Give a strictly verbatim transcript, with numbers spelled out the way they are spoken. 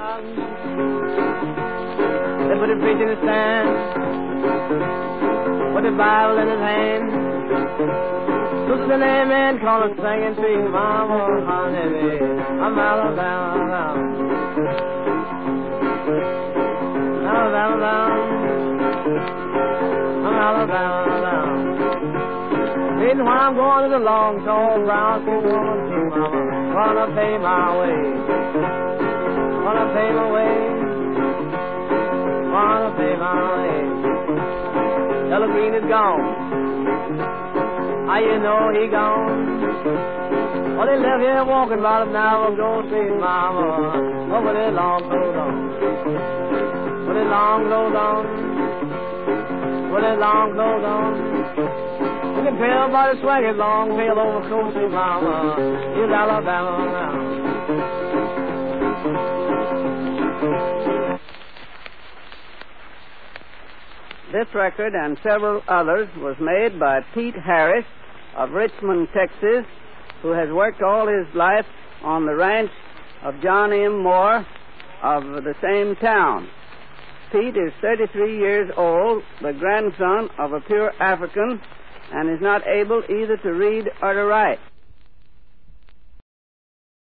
They put a preacher in the stand, with the Bible in his hand. This is an amen call and singing to you, Mama, honey, I'm Alabama. Alabama, I'm Alabama. Reason why I'm going to the long, tall, brown, skin woman, see, Mama, gonna pay my way. Gonna pay my way. Gonna pay my way. Ella Green is gone. How you know he gone? Well, they left here walking about an hour ago, say, Mama, what were they long clothes on? Were they long clothes on? Were they long clothes on? You can tell by the swag his long tail overcoat, say, Mama, he's Alabama now. This record and several others was made by Pete Harris of Richmond, Texas, who has worked all his life on the ranch of John M. Moore of the same town. Pete is thirty-three years old, the grandson of a pure African, and is not able either to read or to write.